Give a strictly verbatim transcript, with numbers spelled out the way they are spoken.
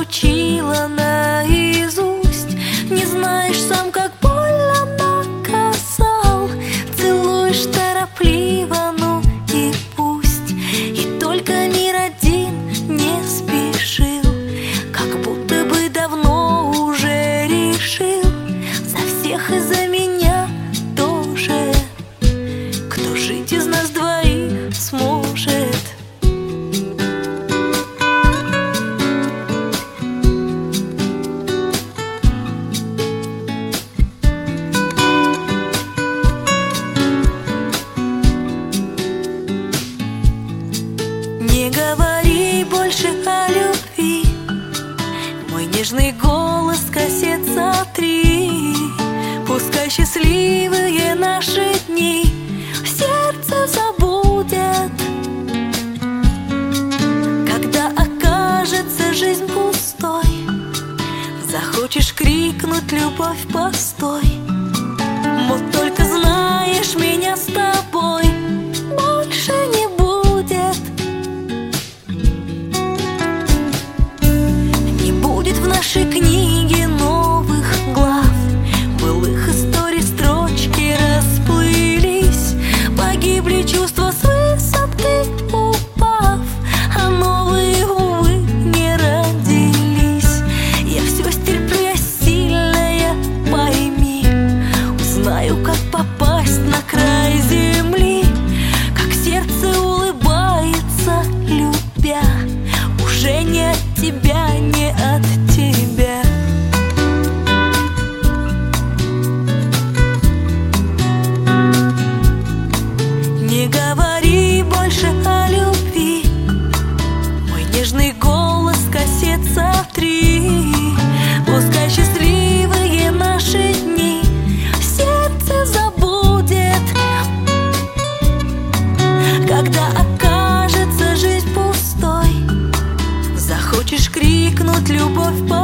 учила наизусть. Не знаешь сам, как больно наказал. Целуешь торопливо, ну и пусть. И только мир один не спешил, как будто бы давно уже решил за всех и за меня тоже, кто жить из нас двоих сможет. Не говори больше о любви, мой нежный голос кассет сотри. Пускай счастливые наши дни сердце забудет. Когда окажется жизнь пустой, захочешь крикнуть: любовь, постой. Вот только знаешь, меня с тобой больше не будет. Не будет в нашей книге новых глав, былых историй строчки расплылись. Погибли чувства с высоты упав, а новые, увы, не родились. Я все стерплю, я сильная, пойми. Узнаю, как попасть на край земли, как сердце улыбается, любя. Уже не от тебя, не от тебя. Не говори больше о любви, мой нежный голос кассет сотри. Пускай счастливые наши дни сердце забудет. Когда окажется жизнь пустой, захочешь крикнуть: любовь,